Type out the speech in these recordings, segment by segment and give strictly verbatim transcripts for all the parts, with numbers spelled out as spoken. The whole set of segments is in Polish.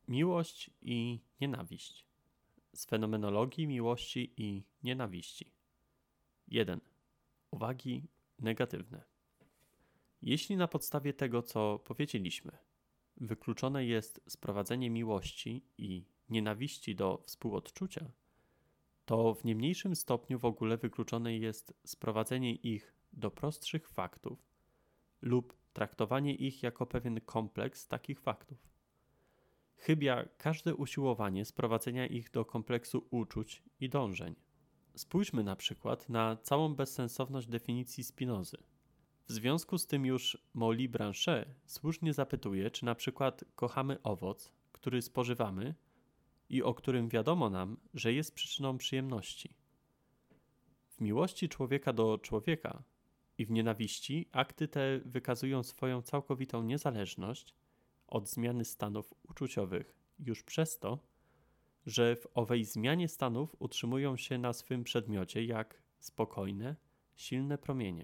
Miłość i nienawiść. Z fenomenologii miłości i nienawiści. jeden. Uwagi negatywne. Jeśli na podstawie tego, co powiedzieliśmy, wykluczone jest sprowadzenie miłości i nienawiści do współodczucia, to w nie mniejszym stopniu w ogóle wykluczone jest sprowadzenie ich do prostszych faktów lub traktowanie ich jako pewien kompleks takich faktów. Chybia każde usiłowanie sprowadzenia ich do kompleksu uczuć i dążeń. Spójrzmy na przykład na całą bezsensowność definicji Spinozy. W związku z tym już Molly Branchet słusznie zapytuje, czy na przykład kochamy owoc, który spożywamy i o którym wiadomo nam, że jest przyczyną przyjemności. W miłości człowieka do człowieka i w nienawiści akty te wykazują swoją całkowitą niezależność od zmiany stanów uczuciowych już przez to, że w owej zmianie stanów utrzymują się na swym przedmiocie jak spokojne, silne promienie.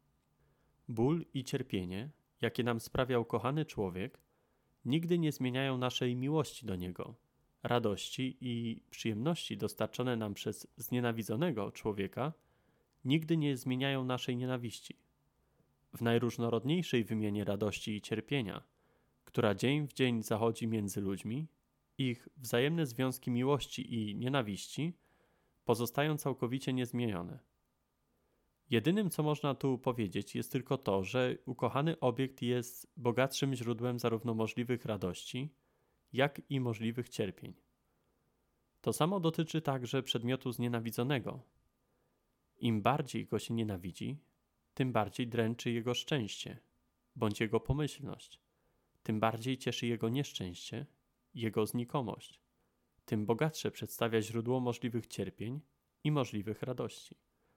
Ból i cierpienie, jakie nam sprawia ukochany człowiek, nigdy nie zmieniają naszej miłości do niego, radości i przyjemności dostarczone nam przez znienawidzonego człowieka, nigdy nie zmieniają naszej nienawiści. W najróżnorodniejszej wymianie radości i cierpienia, która dzień w dzień zachodzi między ludźmi, ich wzajemne związki miłości i nienawiści pozostają całkowicie niezmienione. Jedynym, co można tu powiedzieć, jest tylko to, że ukochany obiekt jest bogatszym źródłem zarówno możliwych radości, jak i możliwych cierpień. To samo dotyczy także przedmiotu znienawidzonego. Im bardziej go się nienawidzi, tym bardziej dręczy jego szczęście, bądź jego pomyślność, tym bardziej cieszy jego nieszczęście, jego znikomość, tym bogatsze przedstawia źródło możliwych cierpień i możliwych radości.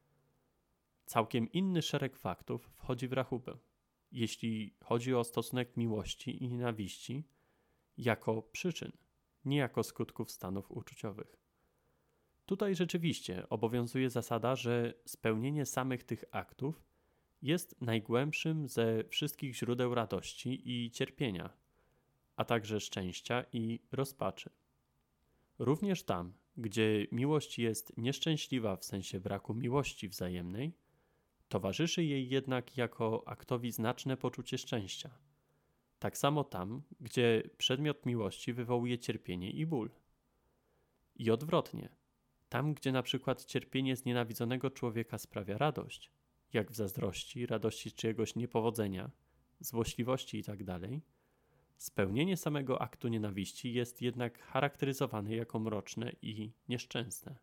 Całkiem inny szereg faktów wchodzi w rachubę, jeśli chodzi o stosunek miłości i nienawiści jako przyczyn, nie jako skutków stanów uczuciowych. Tutaj rzeczywiście obowiązuje zasada, że spełnienie samych tych aktów jest najgłębszym ze wszystkich źródeł radości i cierpienia, a także szczęścia i rozpaczy. Również tam, gdzie miłość jest nieszczęśliwa w sensie braku miłości wzajemnej, towarzyszy jej jednak jako aktowi znaczne poczucie szczęścia. Tak samo tam, gdzie przedmiot miłości wywołuje cierpienie i ból. I odwrotnie, tam gdzie na przykład cierpienie znienawidzonego człowieka sprawia radość, jak w zazdrości, radości z czyjegoś niepowodzenia, złośliwości itd., spełnienie samego aktu nienawiści jest jednak charakteryzowane jako mroczne i nieszczęsne.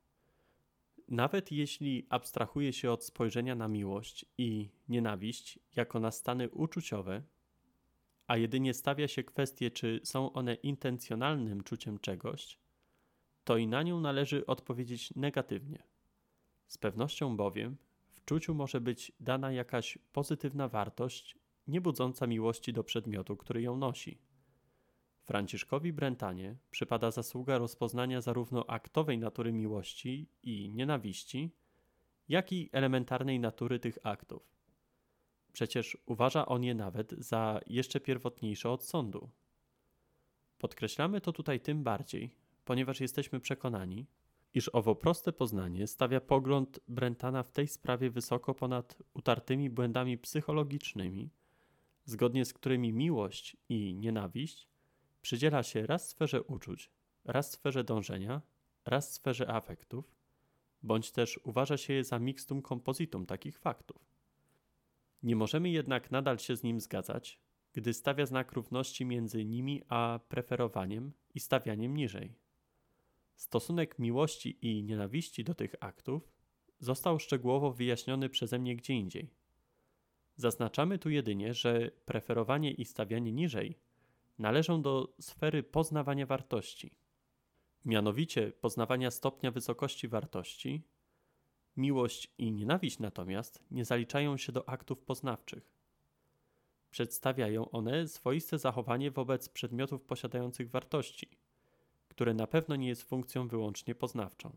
Nawet jeśli abstrahuje się od spojrzenia na miłość i nienawiść jako na stany uczuciowe, a jedynie stawia się kwestię, czy są one intencjonalnym czuciem czegoś, to i na nią należy odpowiedzieć negatywnie. Z pewnością bowiem w czuciu może być dana jakaś pozytywna wartość, nie budząca miłości do przedmiotu, który ją nosi. Franciszkowi Brentanie przypada zasługa rozpoznania zarówno aktowej natury miłości i nienawiści, jak i elementarnej natury tych aktów. Przecież uważa on je nawet za jeszcze pierwotniejsze od sądu. Podkreślamy to tutaj tym bardziej, ponieważ jesteśmy przekonani, iż owo proste poznanie stawia pogląd Brentana w tej sprawie wysoko ponad utartymi błędami psychologicznymi, zgodnie z którymi miłość i nienawiść przydziela się raz sferze uczuć, raz sferze dążenia, raz sferze afektów, bądź też uważa się je za mixtum compositum takich faktów. Nie możemy jednak nadal się z nim zgadzać, gdy stawia znak równości między nimi a preferowaniem i stawianiem niżej. Stosunek miłości i nienawiści do tych aktów został szczegółowo wyjaśniony przeze mnie gdzie indziej. Zaznaczamy tu jedynie, że preferowanie i stawianie niżej należą do sfery poznawania wartości. Mianowicie poznawania stopnia wysokości wartości, miłość i nienawiść natomiast nie zaliczają się do aktów poznawczych. Przedstawiają one swoiste zachowanie wobec przedmiotów posiadających wartości, które na pewno nie jest funkcją wyłącznie poznawczą.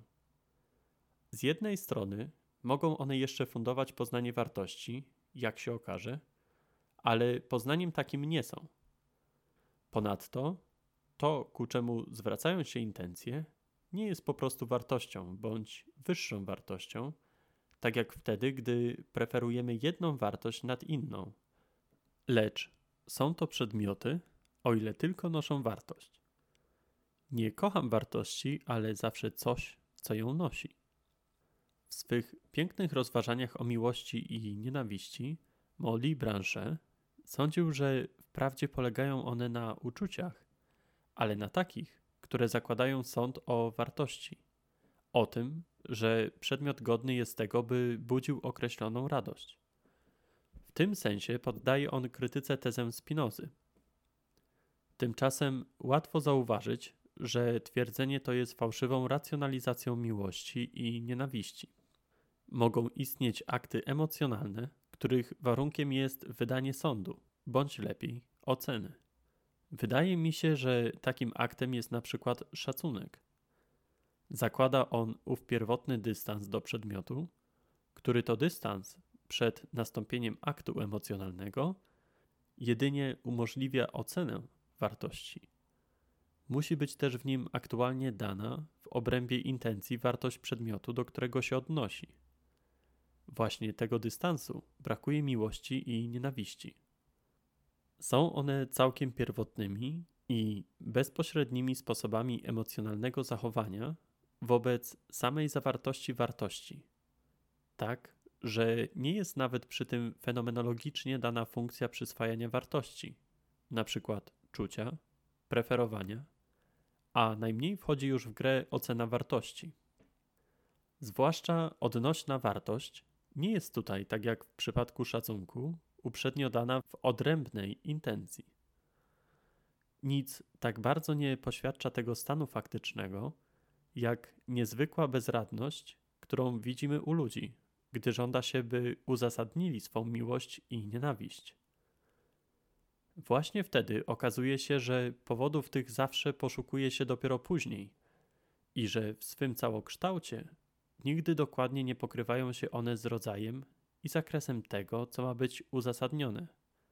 Z jednej strony mogą one jeszcze fundować poznanie wartości, jak się okaże, ale poznaniem takim nie są. Ponadto to, ku czemu zwracają się intencje, nie jest po prostu wartością bądź wyższą wartością, tak jak wtedy, gdy preferujemy jedną wartość nad inną, lecz są to przedmioty, o ile tylko noszą wartość. Nie kocham wartości, ale zawsze coś, co ją nosi. W swych pięknych rozważaniach o miłości i nienawiści Maurice Blanchet sądził, że wprawdzie polegają one na uczuciach, ale na takich, które zakładają sąd o wartości. O tym, że przedmiot godny jest tego, by budził określoną radość. W tym sensie poddaje on krytyce tezę Spinozy. Tymczasem łatwo zauważyć, że twierdzenie to jest fałszywą racjonalizacją miłości i nienawiści. Mogą istnieć akty emocjonalne, których warunkiem jest wydanie sądu, bądź lepiej oceny. Wydaje mi się, że takim aktem jest na przykład szacunek. Zakłada on ów pierwotny dystans do przedmiotu, który to dystans przed nastąpieniem aktu emocjonalnego jedynie umożliwia ocenę wartości. Musi być też w nim aktualnie dana w obrębie intencji wartość przedmiotu, do którego się odnosi. Właśnie tego dystansu brakuje miłości i nienawiści. Są one całkiem pierwotnymi i bezpośrednimi sposobami emocjonalnego zachowania wobec samej zawartości wartości. Tak, że nie jest nawet przy tym fenomenologicznie dana funkcja przyswajania wartości, na przykład czucia, preferowania, a najmniej wchodzi już w grę ocena wartości. Zwłaszcza odnośna wartość nie jest tutaj, tak jak w przypadku szacunku, uprzednio dana w odrębnej intencji. Nic tak bardzo nie poświadcza tego stanu faktycznego, jak niezwykła bezradność, którą widzimy u ludzi, gdy żąda się, by uzasadnili swą miłość i nienawiść. Właśnie wtedy okazuje się, że powodów tych zawsze poszukuje się dopiero później i że w swym całokształcie nigdy dokładnie nie pokrywają się one z rodzajem i zakresem tego, co ma być uzasadnione.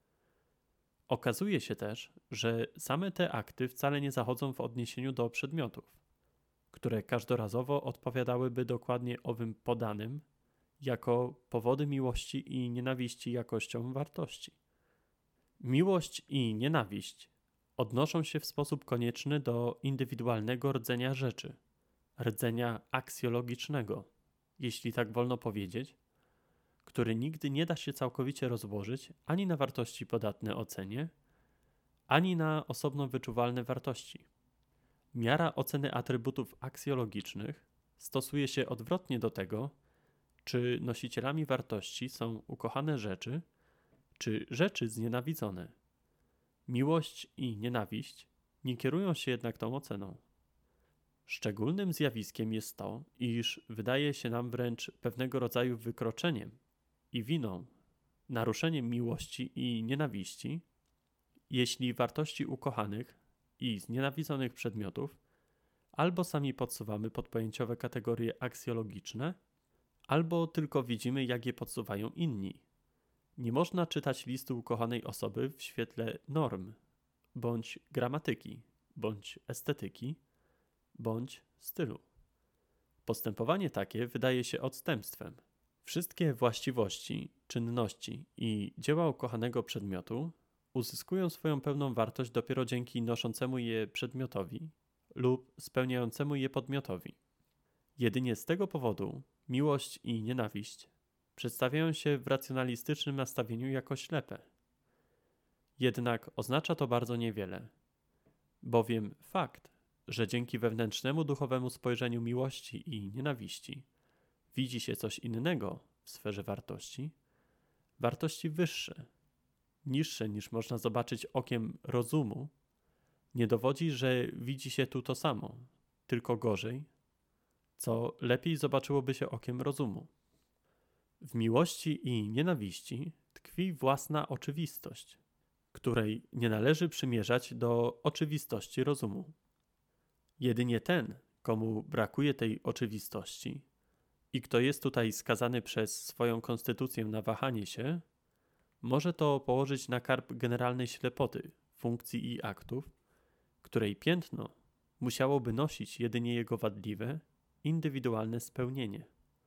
Okazuje się też, że same te akty wcale nie zachodzą w odniesieniu do przedmiotów, które każdorazowo odpowiadałyby dokładnie owym podanym jako powody miłości i nienawiści jakością wartości. Miłość i nienawiść odnoszą się w sposób konieczny do indywidualnego rdzenia rzeczy, rdzenia aksjologicznego, jeśli tak wolno powiedzieć, który nigdy nie da się całkowicie rozłożyć ani na wartości podatne ocenie, ani na osobno wyczuwalne wartości. Miara oceny atrybutów aksjologicznych stosuje się odwrotnie do tego, czy nosicielami wartości są ukochane rzeczy, czy rzeczy znienawidzone. Miłość i nienawiść nie kierują się jednak tą oceną. Szczególnym zjawiskiem jest to, iż wydaje się nam wręcz pewnego rodzaju wykroczeniem i winą, naruszeniem miłości i nienawiści, jeśli wartości ukochanych i znienawidzonych przedmiotów albo sami podsuwamy pod pojęciowe kategorie aksjologiczne, albo tylko widzimy, jak je podsuwają inni. Nie można czytać listu ukochanej osoby w świetle norm, bądź gramatyki, bądź estetyki, bądź stylu. Postępowanie takie wydaje się odstępstwem. Wszystkie właściwości, czynności i dzieła ukochanego przedmiotu uzyskują swoją pełną wartość dopiero dzięki noszącemu je przedmiotowi lub spełniającemu je podmiotowi. Jedynie z tego powodu miłość i nienawiść przedstawiają się w racjonalistycznym nastawieniu jako ślepe. Jednak oznacza to bardzo niewiele, bowiem fakt, że dzięki wewnętrznemu duchowemu spojrzeniu miłości i nienawiści widzi się coś innego w sferze wartości, wartości wyższe, niższe niż można zobaczyć okiem rozumu, nie dowodzi, że widzi się tu to samo, tylko gorzej, co lepiej zobaczyłoby się okiem rozumu. W miłości i nienawiści tkwi własna oczywistość, której nie należy przymierzać do oczywistości rozumu. Jedynie ten, komu brakuje tej oczywistości i kto jest tutaj skazany przez swoją konstytucję na wahanie się, może to położyć na karb generalnej ślepoty funkcji i aktów, której piętno musiałoby nosić jedynie jego wadliwe, indywidualne spełnienie.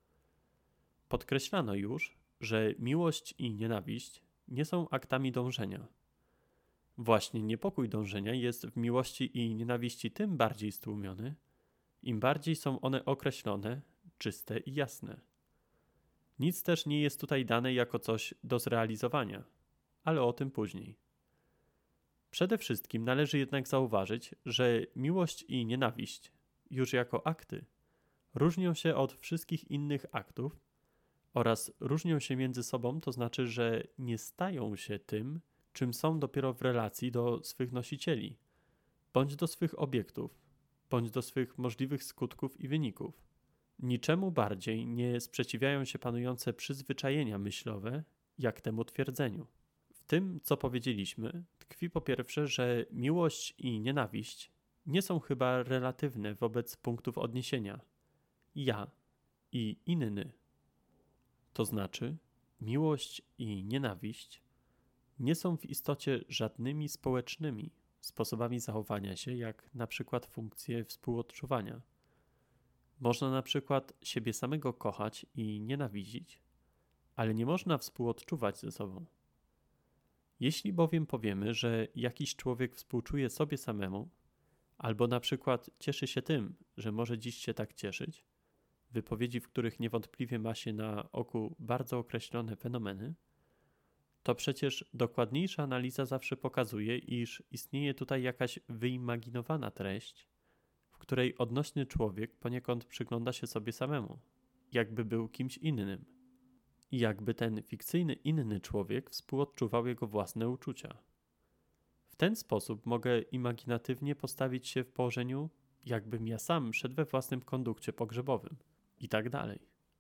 Podkreślano już, że miłość i nienawiść nie są aktami dążenia. Właśnie niepokój dążenia jest w miłości i nienawiści tym bardziej stłumiony, im bardziej są one określone, czyste i jasne. Nic też nie jest tutaj dane jako coś do zrealizowania, ale o tym później. Przede wszystkim należy jednak zauważyć, że miłość i nienawiść, już jako akty, różnią się od wszystkich innych aktów oraz różnią się między sobą, to znaczy, że nie stają się tym, czym są dopiero w relacji do swych nosicieli, bądź do swych obiektów, bądź do swych możliwych skutków i wyników. Niczemu bardziej nie sprzeciwiają się panujące przyzwyczajenia myślowe, jak temu twierdzeniu. W tym, co powiedzieliśmy, tkwi po pierwsze, że miłość i nienawiść nie są chyba relatywne wobec punktów odniesienia ja i inny. To znaczy, miłość i nienawiść nie są w istocie żadnymi społecznymi sposobami zachowania się, jak na przykład funkcje współodczuwania. Można na przykład siebie samego kochać i nienawidzić, ale nie można współodczuwać ze sobą. Jeśli bowiem powiemy, że jakiś człowiek współczuje sobie samemu, albo na przykład cieszy się tym, że może dziś się tak cieszyć, wypowiedzi, w których niewątpliwie ma się na oku bardzo określone fenomeny, to przecież dokładniejsza analiza zawsze pokazuje, iż istnieje tutaj jakaś wyimaginowana treść, w której odnośny człowiek poniekąd przygląda się sobie samemu, jakby był kimś innym i jakby ten fikcyjny inny człowiek współodczuwał jego własne uczucia. W ten sposób mogę imaginatywnie postawić się w położeniu, jakbym ja sam szedł we własnym kondukcie pogrzebowym i tak dalej.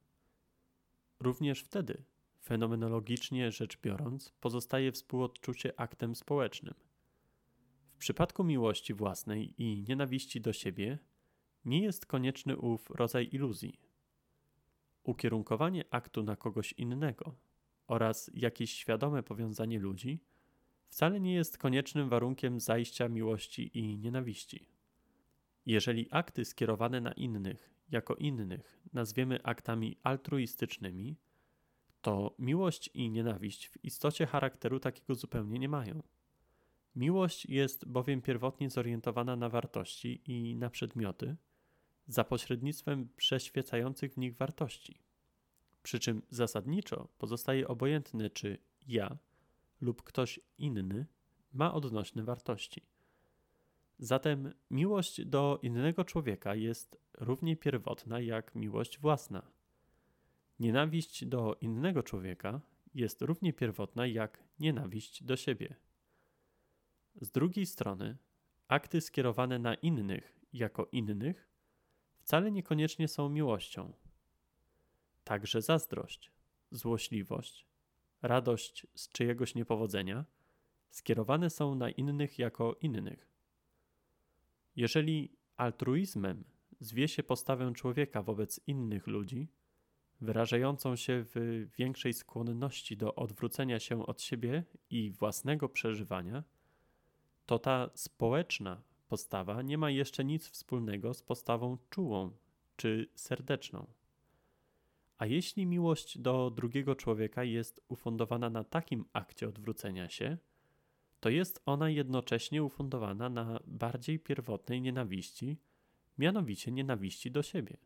Również wtedy, fenomenologicznie rzecz biorąc, pozostaje współodczucie aktem społecznym. W przypadku miłości własnej i nienawiści do siebie nie jest konieczny ów rodzaj iluzji. Ukierunkowanie aktu na kogoś innego oraz jakieś świadome powiązanie ludzi wcale nie jest koniecznym warunkiem zajścia miłości i nienawiści. Jeżeli akty skierowane na innych, jako innych, nazwiemy aktami altruistycznymi, to miłość i nienawiść w istocie charakteru takiego zupełnie nie mają. Miłość jest bowiem pierwotnie zorientowana na wartości i na przedmioty za pośrednictwem przeświecających w nich wartości. Przy czym zasadniczo pozostaje obojętne, czy ja lub ktoś inny ma odnośne wartości. Zatem miłość do innego człowieka jest równie pierwotna jak miłość własna. Nienawiść do innego człowieka jest równie pierwotna jak nienawiść do siebie. Z drugiej strony, akty skierowane na innych jako innych wcale niekoniecznie są miłością. Także zazdrość, złośliwość, radość z czyjegoś niepowodzenia skierowane są na innych jako innych. Jeżeli altruizmem zwie się postawę człowieka wobec innych ludzi, wyrażającą się w większej skłonności do odwrócenia się od siebie i własnego przeżywania, to ta społeczna postawa nie ma jeszcze nic wspólnego z postawą czułą czy serdeczną. A jeśli miłość do drugiego człowieka jest ufundowana na takim akcie odwrócenia się, to jest ona jednocześnie ufundowana na bardziej pierwotnej nienawiści, mianowicie nienawiści do siebie.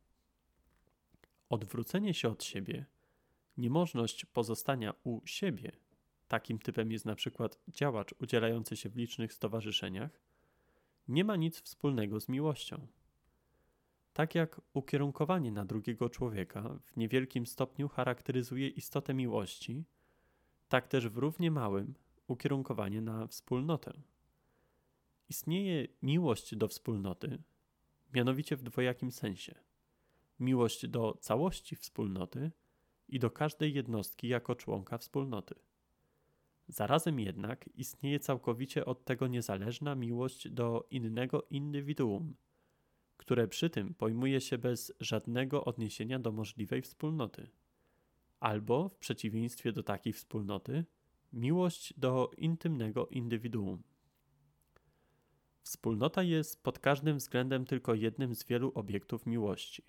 Odwrócenie się od siebie, niemożność pozostania u siebie, takim typem jest na przykład działacz udzielający się w licznych stowarzyszeniach, nie ma nic wspólnego z miłością. Tak jak ukierunkowanie na drugiego człowieka w niewielkim stopniu charakteryzuje istotę miłości, tak też w równie małym ukierunkowanie na wspólnotę. Istnieje miłość do wspólnoty, mianowicie w dwojakim sensie. Miłość do całości wspólnoty i do każdej jednostki jako członka wspólnoty. Zarazem jednak istnieje całkowicie od tego niezależna miłość do innego indywiduum, które przy tym pojmuje się bez żadnego odniesienia do możliwej wspólnoty. Albo, w przeciwieństwie do takiej wspólnoty, miłość do intymnego indywiduum. W Wspólnota jest pod każdym względem tylko jednym z wielu obiektów miłości.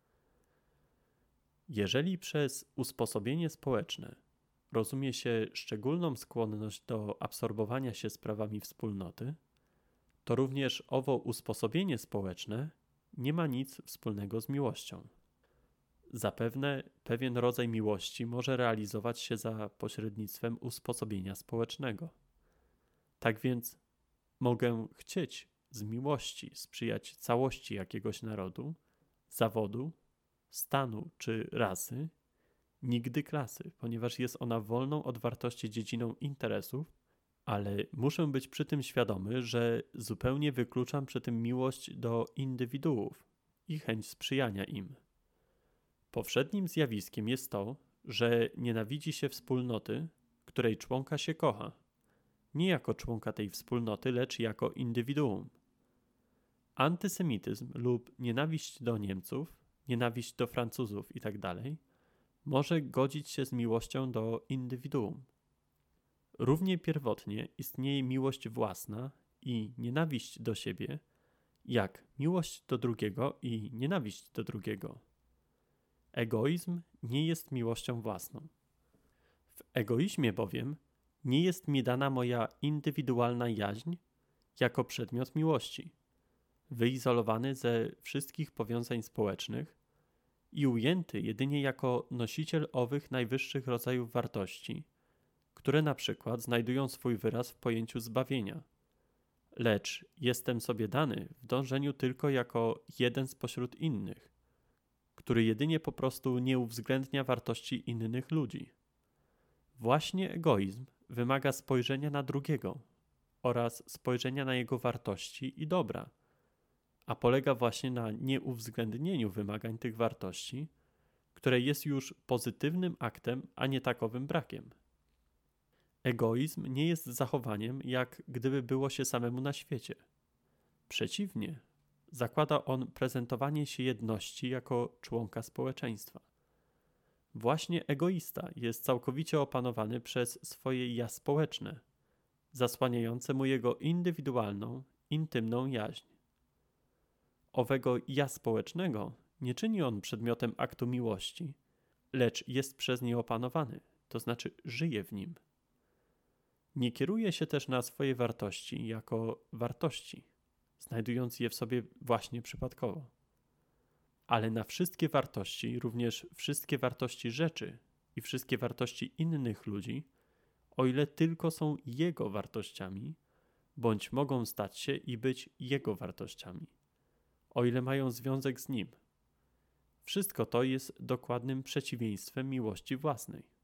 Jeżeli przez usposobienie społeczne rozumie się szczególną skłonność do absorbowania się sprawami wspólnoty, to również owo usposobienie społeczne nie ma nic wspólnego z miłością. Zapewne pewien rodzaj miłości może realizować się za pośrednictwem usposobienia społecznego. Tak więc mogę chcieć z miłości sprzyjać całości jakiegoś narodu, zawodu, stanu czy rasy, nigdy klasy, ponieważ jest ona wolną od wartości dziedziną interesów, ale muszę być przy tym świadomy, że zupełnie wykluczam przy tym miłość do indywiduów i chęć sprzyjania im. Powszednim zjawiskiem jest to, że nienawidzi się wspólnoty, której członka się kocha, nie jako członka tej wspólnoty, lecz jako indywiduum. Antysemityzm lub nienawiść do Niemców, nienawiść do Francuzów itd. może godzić się z miłością do indywiduum. Równie pierwotnie istnieje miłość własna i nienawiść do siebie, jak miłość do drugiego i nienawiść do drugiego. Egoizm nie jest miłością własną. W egoizmie bowiem nie jest mi dana moja indywidualna jaźń jako przedmiot miłości, wyizolowany ze wszystkich powiązań społecznych i ujęty jedynie jako nosiciel owych najwyższych rodzajów wartości, które na przykład znajdują swój wyraz w pojęciu zbawienia. Lecz jestem sobie dany w dążeniu tylko jako jeden spośród innych, który jedynie po prostu nie uwzględnia wartości innych ludzi. Właśnie egoizm wymaga spojrzenia na drugiego oraz spojrzenia na jego wartości i dobra, a polega właśnie na nieuwzględnieniu wymagań tych wartości, które jest już pozytywnym aktem, a nie takowym brakiem. Egoizm nie jest zachowaniem, jak gdyby było się samemu na świecie. Przeciwnie, zakłada on prezentowanie się jedności jako członka społeczeństwa. Właśnie egoista jest całkowicie opanowany przez swoje ja społeczne, zasłaniające mu jego indywidualną, intymną jaźń. Owego ja społecznego nie czyni on przedmiotem aktu miłości, lecz jest przez nie opanowany, to znaczy żyje w nim. Nie kieruje się też na swoje wartości jako wartości, znajdując je w sobie właśnie przypadkowo, ale na wszystkie wartości, również wszystkie wartości rzeczy i wszystkie wartości innych ludzi, o ile tylko są jego wartościami, bądź mogą stać się i być jego wartościami, o ile mają związek z nim. Wszystko to jest dokładnym przeciwieństwem miłości własnej.